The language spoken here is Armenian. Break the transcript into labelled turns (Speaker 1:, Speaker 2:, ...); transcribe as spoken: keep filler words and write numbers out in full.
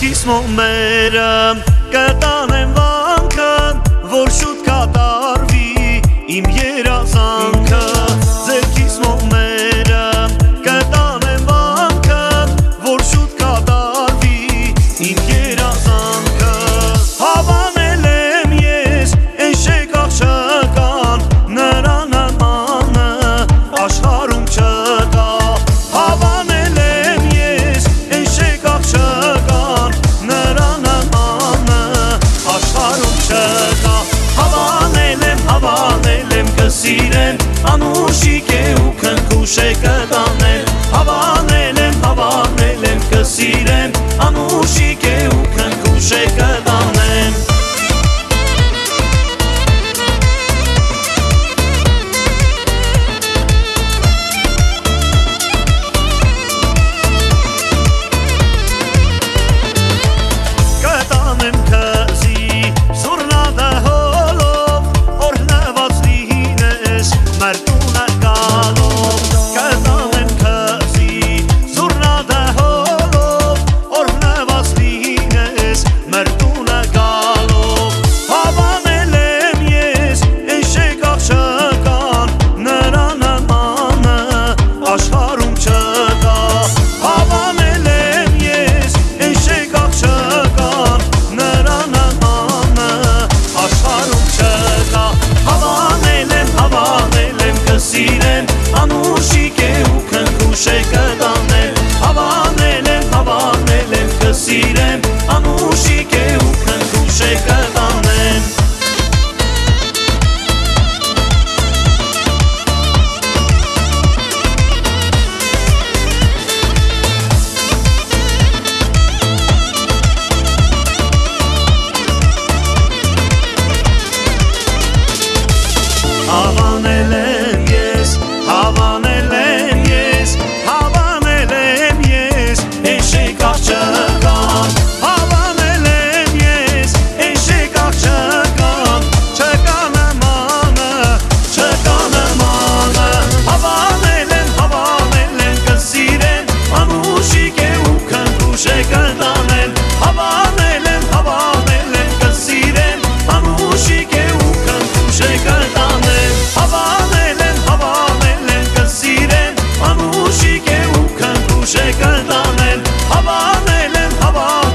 Speaker 1: Ձերքիս մոմերը կտանեմ վանքը, որ շուտ կատարվի իմ երազանքը։ Ձերքիս մոմերը կտանեմ վանքը, որ շուտ կատարվի իմ երազանքը։ Հավանել եմ ես են շեկախ չկան, նրա նմանը աշխարհում չկա։ Հավանել եմ ես են շեկախ չկան, նրա նմանը աշխարհում չկա։ Հավանել եմ, հավանել եմ կսիրեմ, անուշիկ է ու քնքուշ է կտանել։ Հավանել եմ, հավանել եմ կսիրեմ, անուշիկ է ու քնքուշ է կտանել։ Անուշիկ է ու քնքուշ է կտանել։ Հավանել եմ, հավանել եմ կսիրեմ, անուշիկ է ու քնքուշ է կտանել։ Հավանել եմ ես, հավանել եմ ես, հավանել եմ ես, են շեկախ չկան։ Հավանել եմ ես, են շեկախ չկան, չկա նմանը, չկա նմանը։ Հավանել եմ, հավանել եմ կսիրեմ, անուշիկ է ու քնքուշ է կտանել։ Հավանել եմ, հավանել եմ կսիրեմ, անուշիկ է ու քնքուշ է կտանել։ Հավանել եմ, հավանել եմ կսիրեմ, անուշիկ է ու քնքուշ է կտանել։ Հավանել եմ, հավանել